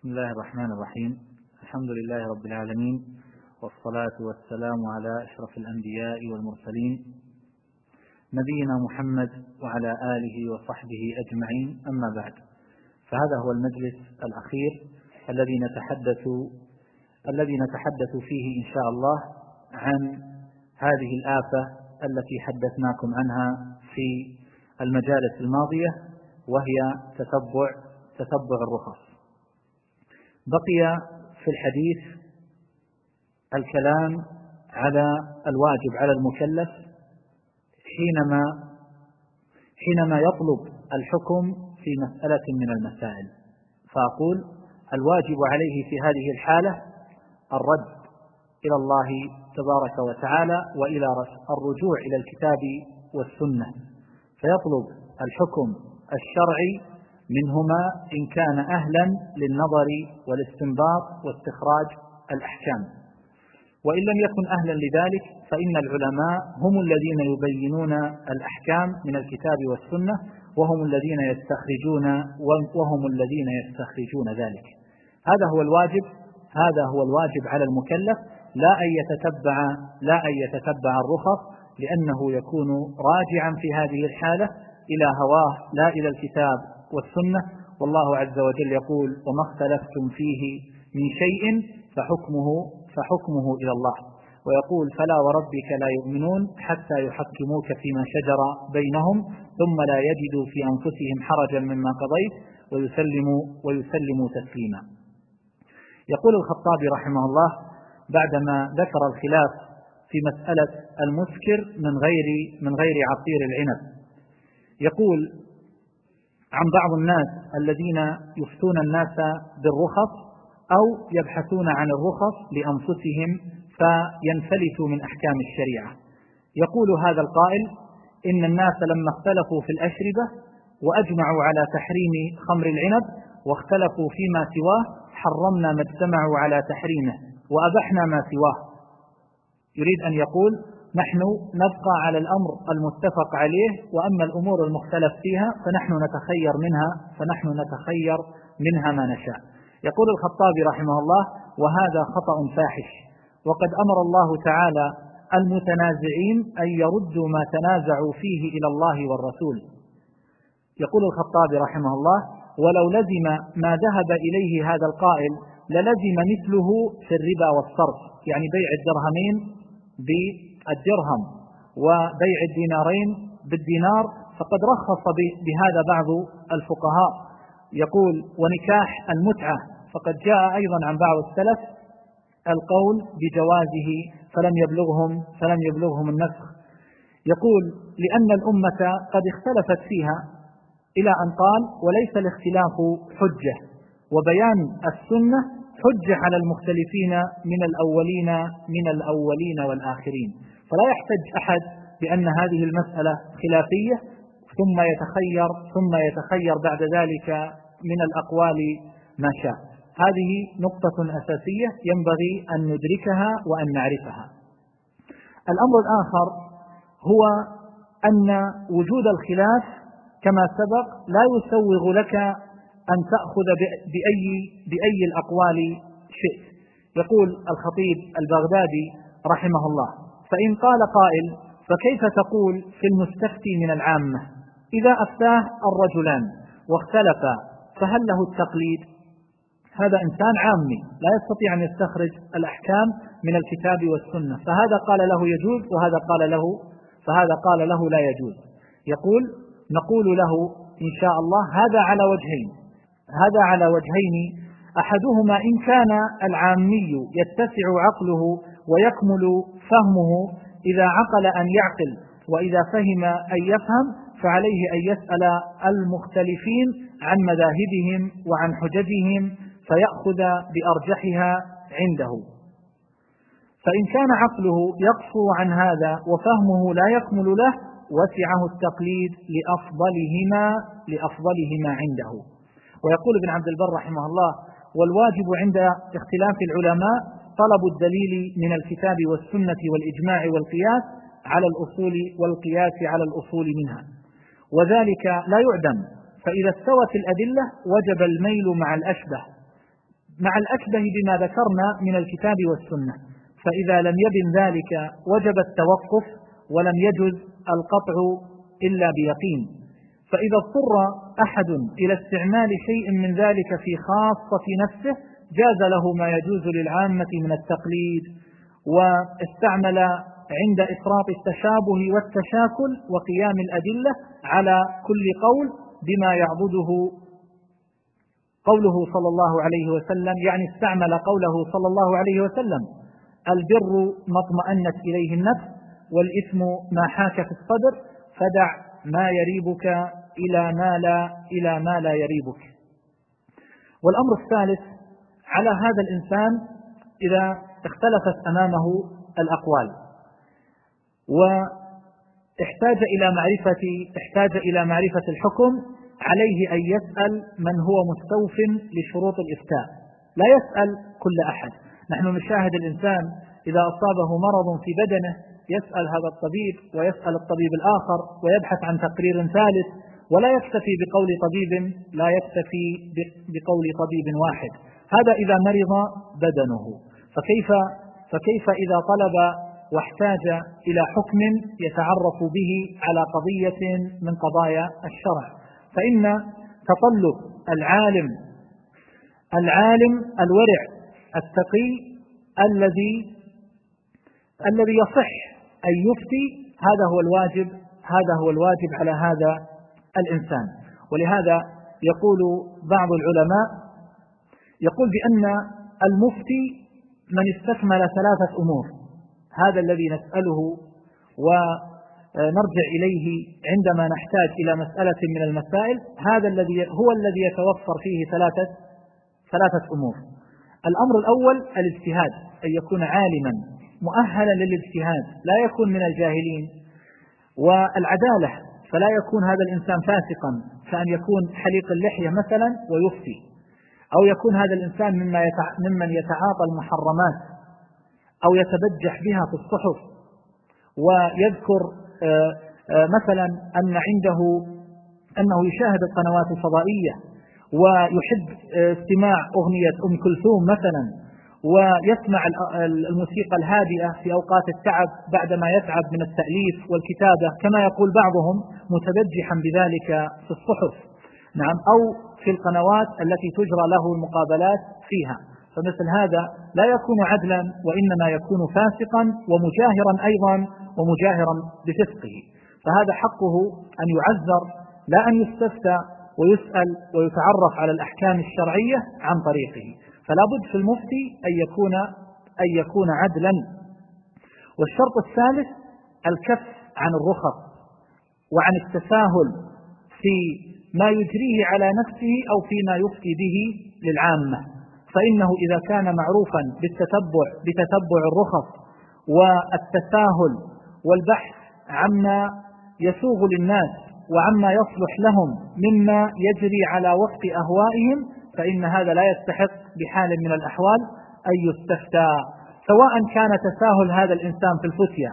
بسم الله الرحمن الرحيم. الحمد لله رب العالمين، والصلاة والسلام على أشرف الأنبياء والمرسلين نبينا محمد وعلى آله وصحبه أجمعين، أما بعد، فهذا هو المجلس الأخير الذي نتحدث فيه إن شاء الله عن هذه الآفة التي حدثناكم عنها في المجالس الماضية، وهي تتبع الرخص. بقي في الحديث الكلام على الواجب على المكلف حينما يطلب الحكم في مسألة من المسائل، فأقول الواجب عليه في هذه الحالة الرد إلى الله تبارك وتعالى وإلى الرجوع إلى الكتاب والسنة، فيطلب الحكم الشرعي منهما إن كان أهلا للنظر والاستنباط واستخراج الأحكام، وإن لم يكن أهلا لذلك فإن العلماء هم الذين يبينون الأحكام من الكتاب والسنة، وهم الذين يستخرجون ذلك. هذا هو الواجب على المكلف، لا أن يتتبع الرخص، لأنه يكون راجعا في هذه الحالة إلى هواه لا إلى الكتاب والسنة. والله عز وجل يقول: وما اختلفتم فيه من شيء فحكمه إلى الله. ويقول: فلا وربك لا يؤمنون حتى يحكموك فيما شجر بينهم ثم لا يجدوا في أنفسهم حرجا مما قضيت ويسلموا تسليما. يقول الخطابي رحمه الله بعدما ذكر الخلاف في مسألة المسكر من غير عصير العنب، يقول: عن بعض الناس الذين يفتون الناس بالرخص أو يبحثون عن الرخص لأنفسهم فينفلتوا من أحكام الشريعة. يقول هذا القائل: إن الناس لما اختلفوا في الأشربة وأجمعوا على تحريم خمر العنب واختلفوا فيما سواه حرمنا ما اجتمعوا على تحريمه وأبحنا ما سواه. يريد أن يقول: نحن نبقى على الأمر المتفق عليه، وأما الأمور المختلف فيها فنحن نتخير منها ما نشاء. يقول الخطابي رحمه الله: وهذا خطأ فاحش، وقد أمر الله تعالى المتنازعين أن يردوا ما تنازعوا فيه إلى الله والرسول. يقول الخطابي رحمه الله: ولو لزم ما ذهب إليه هذا القائل للزم مثله في الربا والصرف، يعني بيع الدرهمين بالدرهم وبيع الدينارين بالدينار، فقد رخص بهذا بعض الفقهاء. يقول: ونكاح المتعة فقد جاء أيضا عن بعض السلف القول بجوازه فلم يبلغهم النسخ. يقول: لأن الأمة قد اختلفت فيها، إلى أن قال: وليس الاختلاف حجة، وبيان السنة حجة على المختلفين من الأولين والآخرين. فلا يحتج أحد بأن هذه المسألة خلافية ثم يتخير بعد ذلك من الأقوال ما شاء. هذه نقطة أساسية ينبغي أن ندركها وأن نعرفها. الأمر الآخر هو أن وجود الخلاف كما سبق لا يسوغ لك أن تأخذ بأي الأقوال شئت. يقول الخطيب البغدادي رحمه الله: فإن قال قائل: فكيف تقول في المستفتي من العامة إذا أفتاه الرجلان واختلفا فهل له التقليد؟ هذا إنسان عامي لا يستطيع أن يستخرج الأحكام من الكتاب والسنة، فهذا قال له يجوز فهذا قال له لا يجوز. يقول: نقول له إن شاء الله هذا على وجهين، أحدهما إن كان العامي يتسع عقله ويكمل فهمه إذا عقل أن يعقل، وإذا فهم أن يفهم، فعليه أن يسأل المختلفين عن مذاهبهم وعن حججهم فيأخذ بأرجحها عنده. فإن كان عقله يقصر عن هذا وفهمه لا يكمل له وسعه التقليد لأفضلهما عنده. ويقول ابن عبد البر رحمه الله: والواجب عند اختلاف العلماء طلب الدليل من الكتاب والسنة والإجماع والقياس على الأصول والقياس على الأصول منها، وذلك لا يعدم، فإذا استوت الأدلة وجب الميل مع الأشبه، مع الأشبه بما ذكرنا من الكتاب والسنة، فإذا لم يبن ذلك وجب التوقف ولم يجز القطع إلا بيقين. فإذا اضطر أحد إلى استعمال شيء من ذلك في خاصة نفسه جاز له ما يجوز للعامة من التقليد، واستعمل عند إفراط التشابه والتشاكل وقيام الأدلة على كل قول بما يعضده قوله صلى الله عليه وسلم، يعني استعمل قوله صلى الله عليه وسلم: البر ما اطمأنت إليه النفس والإثم ما حاك في الصدر، فدع ما يريبك إلى ما لا يريبك. والأمر الثالث على هذا الإنسان إذا اختلفت أمامه الأقوال واحتاج إلى معرفة الحكم، عليه أن يسأل من هو مستوف لشروط الإفتاء، لا يسأل كل أحد. نحن نشاهد الإنسان إذا أصابه مرض في بدنه يسأل هذا الطبيب ويسأل الطبيب الآخر ويبحث عن تقرير ثالث، ولا يكتفي بقول طبيب واحد. هذا إذا مرض بدنه، فكيف إذا طلب واحتاج إلى حكم يتعرف به على قضية من قضايا الشرع؟ فإن تطلب العالم الورع التقي الذي يصح أن يفتي، هذا هو الواجب على هذا الإنسان. ولهذا يقول بعض العلماء يقول بأن المفتي من استكمل 3 أمور. هذا الذي نسأله ونرجع إليه عندما نحتاج إلى مسألة من المسائل، هذا هو الذي يتوفر فيه 3 أمور. الأمر الأول الاجتهاد، أن يكون عالما مؤهلا للاجتهاد، لا يكون من الجاهلين. والعدالة، فلا يكون هذا الإنسان فاسقا، كأن يكون حليق اللحية مثلا ويفتي، أو يكون هذا الإنسان ممن يتعاطى المحرمات أو يتبجح بها في الصحف، ويذكر مثلا أنه يشاهد القنوات الفضائية ويحب استماع أغنية أم كلثوم مثلا، ويسمع الموسيقى الهادئة في أوقات التعب بعدما يتعب من التأليف والكتابة، كما يقول بعضهم متبجحا بذلك في الصحف، نعم، أو في القنوات التي تجرى له المقابلات فيها. فمثل هذا لا يكون عدلا، وإنما يكون فاسقا ومجاهرا أيضا، ومجاهرا بفسقه. فهذا حقه أن يعذر، لا أن يستفتى ويسأل ويتعرف على الأحكام الشرعية عن طريقه. فلا بد في المفتي أن يكون عدلا. والشرط الثالث الكف عن الرخص وعن التساهل في ما يجريه على نفسه أو فيما يفتي به للعامة. فإنه إذا كان معروفا بتتبع الرخص والتساهل والبحث عما يسوغ للناس وعما يصلح لهم مما يجري على وفق أهوائهم، فإن هذا لا يستحق بحال من الأحوال أن يستفتى، سواء كان تساهل هذا الإنسان في الفتية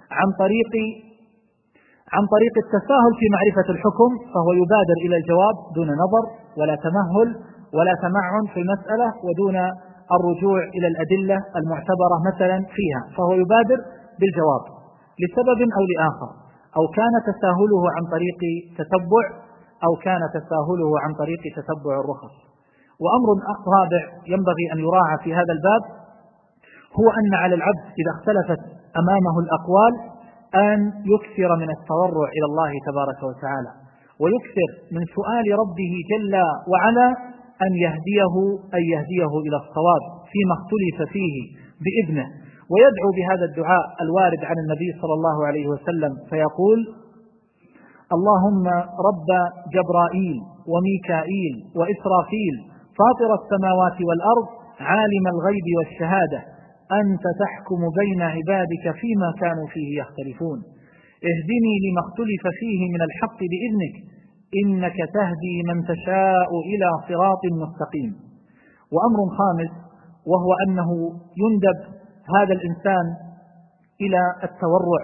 عن طريق التساهل في معرفة الحكم، فهو يبادر إلى الجواب دون نظر ولا تمهل ولا تمعن في المسألة، ودون الرجوع إلى الأدلة المعتبرة مثلا فيها، فهو يبادر بالجواب لسبب أو لآخر، أو كان تساهله عن طريق تتبع، أو كان تساهله عن طريق تتبع الرخص. وأمر رابع ينبغي أن يراعى في هذا الباب هو أن على العبد إذا اختلفت أمامه الأقوال أن يكثر من التضرع إلى الله تبارك وتعالى، ويكثر من سؤال ربه جل وعلا أن يهديه إلى الصواب فيما اختلف فيه بإذنه، ويدعو بهذا الدعاء الوارد عن النبي صلى الله عليه وسلم فيقول: اللهم رب جبرائيل وميكائيل وإسرافيل فاطر السماوات والأرض عالم الغيب والشهادة، أنت تحكم بين عبادك فيما كانوا فيه يختلفون، اهدني لما اختلف فيه من الحق بإذنك، إنك تهدي من تشاء إلى صراط مستقيم. وأمر خامس وهو أنه يندب هذا الإنسان إلى التورع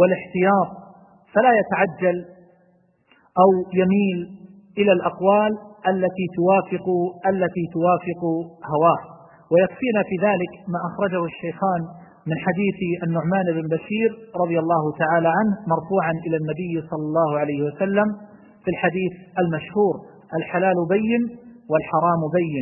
والاحتياط، فلا يتعجل أو يميل إلى الأقوال التي توافق هواه. ويكفينا في ذلك ما أخرجه الشيخان من حديث النعمان بن بشير رضي الله تعالى عنه مرفوعا إلى النبي صلى الله عليه وسلم في الحديث المشهور: الحلال بين والحرام بين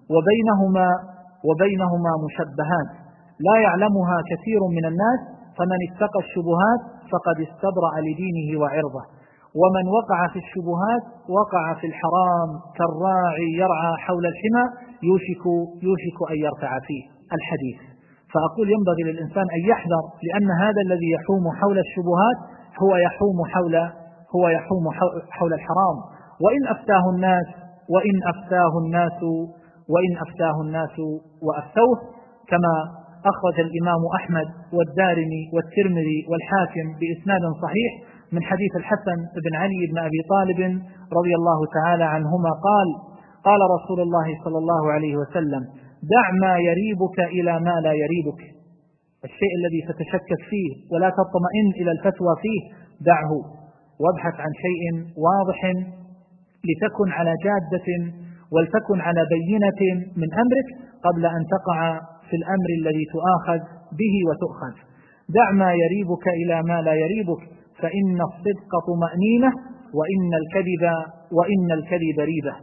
وبينهما مشبهات لا يعلمها كثير من الناس، فمن اتقى الشبهات فقد استبرأ لدينه وعرضه، ومن وقع في الشبهات وقع في الحرام كالراعي يرعى حول الحمى يوشك أن يرتع فيه الحديث. فأقول ينبغي للإنسان أن يحذر، لأن هذا الذي يحوم حول الشبهات هو يحوم حول الحرام. وإن أفتاه الناس وأفتوه، كما أخرج الإمام أحمد والدارمي والترمذي والحاكم بإسناد صحيح من حديث الحسن بن علي بن أبي طالب رضي الله تعالى عنهما قال رسول الله صلى الله عليه وسلم: دع ما يريبك إلى ما لا يريبك. الشيء الذي تتشكك فيه ولا تطمئن إلى الفتوى فيه دعه، وابحث عن شيء واضح لتكن على جادة ولتكن على بينة من أمرك قبل أن تقع في الأمر الذي تؤاخذ به وتؤخذ. دع ما يريبك إلى ما لا يريبك، فإن الصدق طمأنينة وإن الكذب ريبة.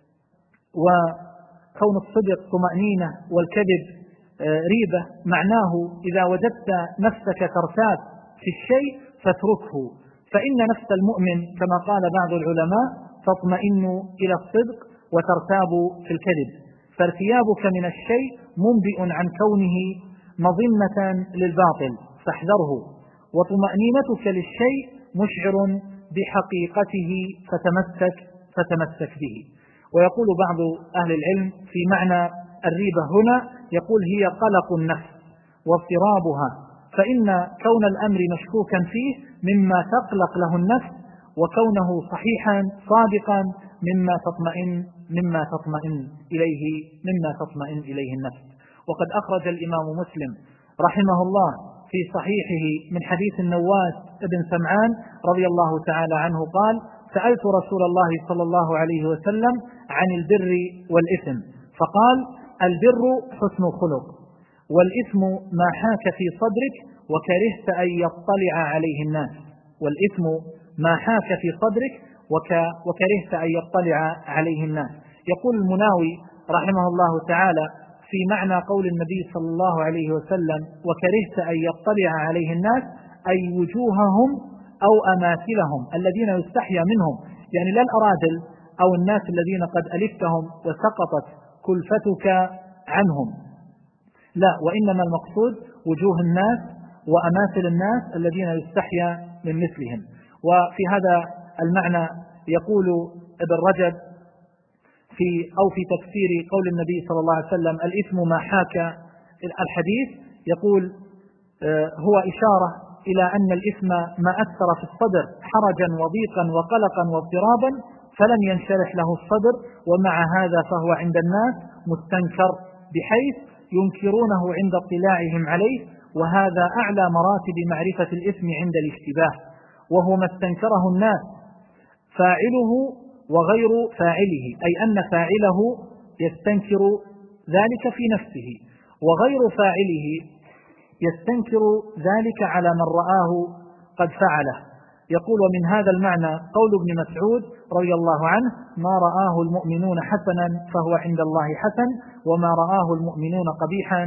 وكون الصدق طمأنينة والكذب ريبة معناه إذا وجدت نفسك ترتاب في الشيء فاتركه، فإن نفس المؤمن كما قال بعض العلماء تطمئن إلى الصدق وترتاب في الكذب، فارتيابك من الشيء منبئ عن كونه مظنة للباطل فاحذره، وطمأنينتك للشيء مشعر بحقيقته فتمسك به. ويقول بعض أهل العلم في معنى الريبة هنا، يقول: هي قلق النفس واضطرابها، فإن كون الأمر مشكوكا فيه مما تقلق له النفس، وكونه صحيحا صادقا مما تطمئن إليه النفس. وقد أخرج الإمام مسلم رحمه الله في صحيحه من حديث النواس بن سمعان رضي الله تعالى عنه قال: سألت رسول الله صلى الله عليه وسلم عن البر والإثم، فقال: البر حسن الخلق، والإثم ما حاك في صدرك وكرهت أن يطلع عليه الناس. والإثم ما حاك في صدرك وكرهت أن يطلع عليه الناس. يقول المناوي رحمه الله تعالى في معنى قول النبي صلى الله عليه وسلم: وكرهت أن يطلع عليه الناس، أي وجوههم أو أماثلهم الذين يستحيا منهم، يعني لا الأرادل أو الناس الذين قد ألفتهم وسقطت كلفتك عنهم، لا، وإنما المقصود وجوه الناس وأماثل الناس الذين يستحيا من مثلهم. وفي هذا المعنى يقول ابن رجب في تفسير قول النبي صلى الله عليه وسلم: الإثم ما حاك الحديث، يقول هو إشارة إلى أن الإثم ما أثر في الصدر حرجا وضيقا وقلقا واضطرابا فلم ينشرح له الصدر، ومع هذا فهو عند الناس مستنكر بحيث ينكرونه عند اطلاعهم عليه، وهذا أعلى مراتب معرفة الإثم عند الاشتباه، وهو ما استنكره الناس فاعله وغير فاعله، أي أن فاعله يستنكر ذلك في نفسه، وغير فاعله يستنكر ذلك على من رآه قد فعله. يقول: ومن هذا المعنى قول ابن مسعود رضي الله عنه: ما رآه المؤمنون حسنا فهو عند الله حسن، وما رآه المؤمنون قبيحا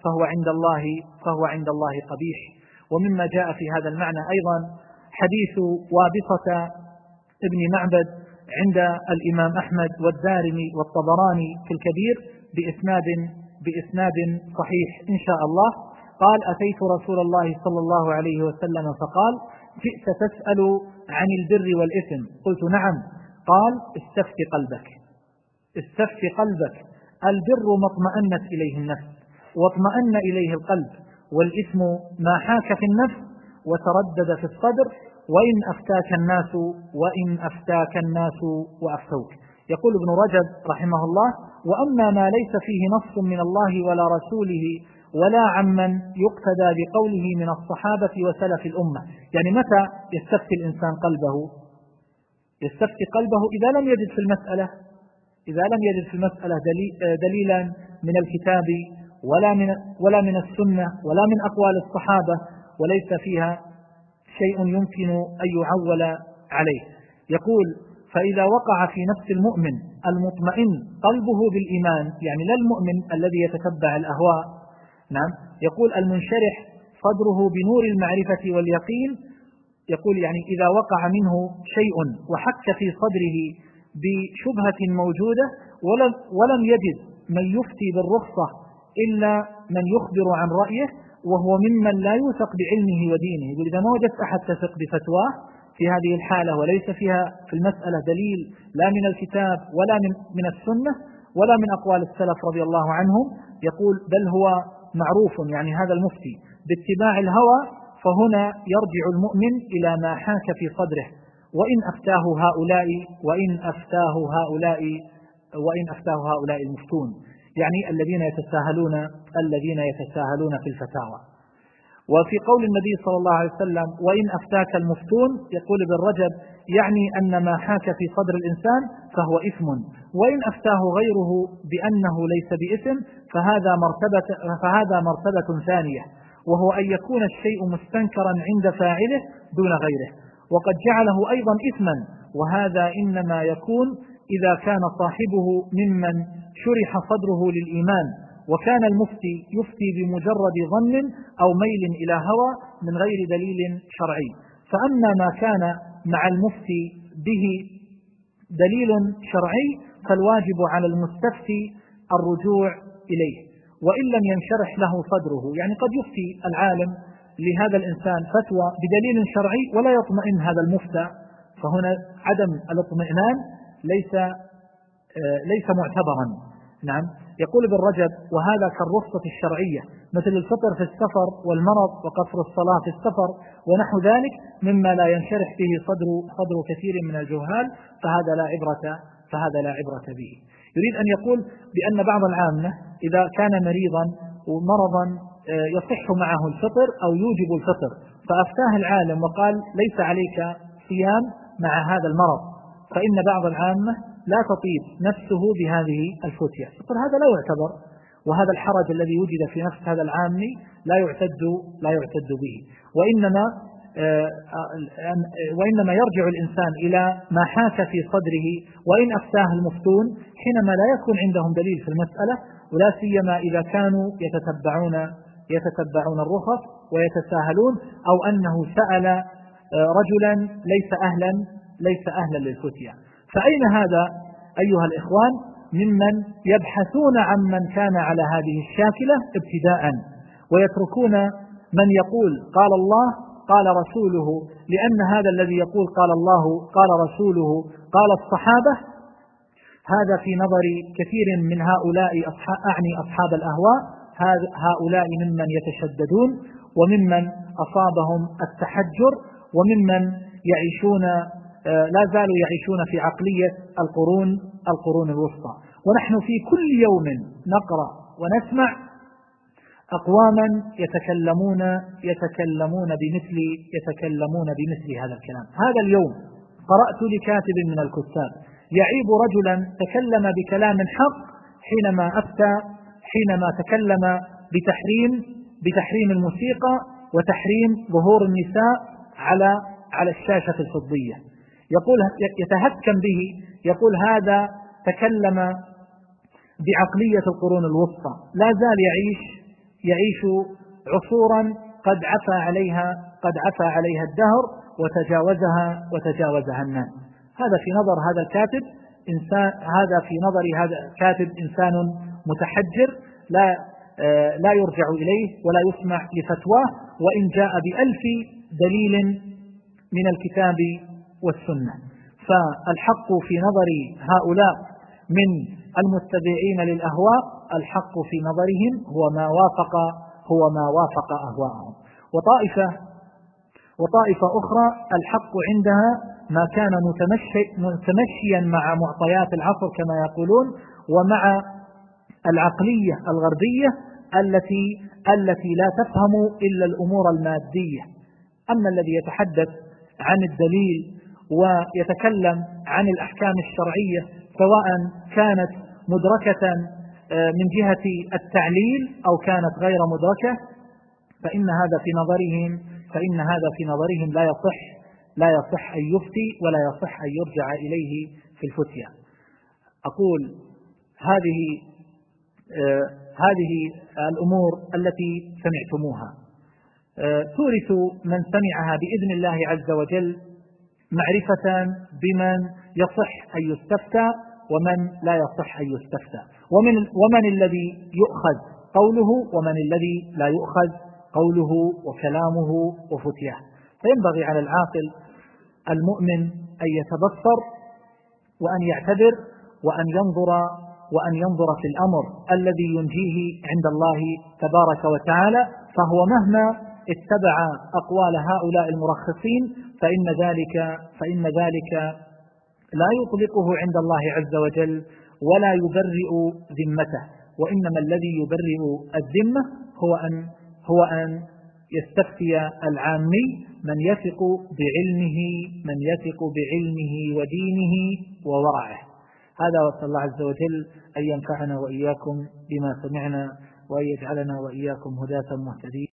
فهو عند الله قبيح. ومما جاء في هذا المعنى أيضا حديث وابصة ابن معبد عند الإمام أحمد والدارمي والطبراني في الكبير بإسناد صحيح إن شاء الله. قال: أتيت رسول الله صلى الله عليه وسلم فقال: جئت تسأل عن البر والإثم؟ قلت: نعم. قال: استفت قلبك، البر ما اطمأنت إليه النفس واطمأن إليه القلب، والإثم ما حاك في النفس وتردد في الصدر، وإن أفتاك الناس وأفتوك. يقول ابن رجب رحمه الله: وأما ما ليس فيه نص من الله ولا رسوله ولا عمن يقتدى بقوله من الصحابة وسلف الأمة. يعني متى يستفتي الإنسان قلبه؟ يستفتي قلبه إذا لم يجد في المسألة إذا لم يجد في المسألة دليلا من الكتاب ولا من السنة ولا من أقوال الصحابة وليس فيها شيء يمكن أن يعول عليه. يقول: فإذا وقع في نفس المؤمن المطمئن قلبه بالإيمان، يعني لا المؤمن الذي يتتبع الأهواء، نعم، يقول المنشرح صدره بنور المعرفة واليقين، يقول يعني إذا وقع منه شيء وحك في صدره بشبهة موجودة ولم يجد من يفتي بالرخصة إلا من يخبر عن رأيه وهو ممن لا يوثق بعلمه ودينه، وإذا ما وجدت أحد تثق بفتواه في هذه الحالة وليس فيها في المسألة دليل لا من الكتاب ولا من السنة ولا من أقوال السلف رضي الله عنهم، يقول بل هو معروف يعني هذا المفتي باتباع الهوى، فهنا يرجع المؤمن إلى ما حاك في صدره وإن أفتاه هؤلاء المفتون، يعني الذين يتساهلون في الفتاوى. وفي قول النبي صلى الله عليه وسلم: وإن أفتاك المفتون، يقول ابن رجب يعني أن ما حاك في صدر الإنسان فهو إثم، وإن أفتاه غيره بأنه ليس بإثم فهذا مرتبة ثانية، وهو أن يكون الشيء مستنكرا عند فاعله دون غيره، وقد جعله أيضا إثما، وهذا إنما يكون إذا كان صاحبه ممن شرح صدره للإيمان، وكان المفتي يفتي بمجرد ظن أو ميل إلى هوى من غير دليل شرعي. فأما ما كان مع المفتي به دليل شرعي فالواجب على المستفتي الرجوع إليه، وإن لم ينشرح له صدره، يعني قد يفتي العالم لهذا الإنسان فتوى بدليل شرعي ولا يطمئن هذا المفتى، فهنا عدم الاطمئنان ليس معتبرا. نعم، يقول ابن رجب: وهذا كالرخصة الشرعية مثل الفطر في السفر والمرض وقصر الصلاة في السفر ونحو ذلك مما لا ينشرح به صدر كثير من الجهال، فهذا لا عبرة به. يريد أن يقول بأن بعض العامة إذا كان مريضا ومرضا يصح معه الفطر أو يوجب الفطر، فأفتاه العالم وقال ليس عليك صيام مع هذا المرض، فإن بعض العامة لا تطيب نفسه بهذه الفتية، هذا لا يعتبر، وهذا الحرج الذي وجد في نفس هذا العامي لا يعتد به، وإنما يرجع الإنسان إلى ما حاك في صدره. وإن أفتاه المفتون حينما لا يكون عندهم دليل في المسألة، ولا سيما إذا كانوا يتتبعون الرخص ويتساهلون، أو أنه سأل رجلا ليس أهلا للفتية. فأين هذا أيها الإخوان ممن يبحثون عن من كان على هذه الشاكلة ابتداء، ويتركون من يقول قال الله قال رسوله، لأن هذا الذي يقول قال الله قال رسوله قال الصحابة، هذا في نظر كثير من هؤلاء أصحاب الأهواء، هؤلاء ممن يتشددون وممن أصابهم التحجر وممن يعيشون لا زالوا يعيشون في عقلية القرون الوسطى. ونحن في كل يوم نقرأ ونسمع أقواما يتكلمون بمثل هذا الكلام. هذا اليوم قرأت لكاتب من الكتاب يعيب رجلا تكلم بكلام حق حينما تكلم بتحريم الموسيقى وتحريم ظهور النساء على الشاشة الفضية. يقول يتهكم به، يقول هذا تكلم بعقلية القرون الوسطى، لا زال يعيش عصورا قد عفى عليها الدهر وتجاوزها الناس. هذا في نظر هذا الكاتب إنسان متحجر لا يرجع إليه ولا يسمع لفتواه، وإن جاء ب1000 دليل من الكتاب والسنة. فالحق في نظر هؤلاء من المتبعين للأهواء، الحق في نظرهم هو ما وافق أهواءهم. وطائفة أخرى الحق عندها ما كان متمشيا مع معطيات العصر كما يقولون، ومع العقلية الغربية التي لا تفهم إلا الأمور المادية. أما الذي يتحدث عن الدليل ويتكلم عن الأحكام الشرعية سواء كانت مدركة من جهة التعليل أو كانت غير مدركة، فإن هذا في نظرهم لا يصح أن يفتي ولا يصح أن يرجع إليه في الفتية. أقول هذه الأمور التي سمعتموها تورث من سمعها بإذن الله عز وجل معرفة بمن يصح أن يستفتى ومن لا يصح أن يستفتى، ومن الذي يؤخذ قوله ومن الذي لا يؤخذ قوله وكلامه وفتيه. فينبغي على العاقل المؤمن أن يتبصر وأن يعتبر وأن ينظر في الأمر الذي ينجيه عند الله تبارك وتعالى، فهو مهما اتبع أقوال هؤلاء المرخصين فإن ذلك لا يطلقه عند الله عز وجل ولا يبرئ ذمته، وإنما الذي يبرئ الذمة هو أن يستفتي العامي من يثق بعلمه ودينه وورعه. هذا، وصلى الله عز وجل أن ينفعنا وإياكم بما سمعنا وأن يجعلنا وإياكم هداة مهتدين.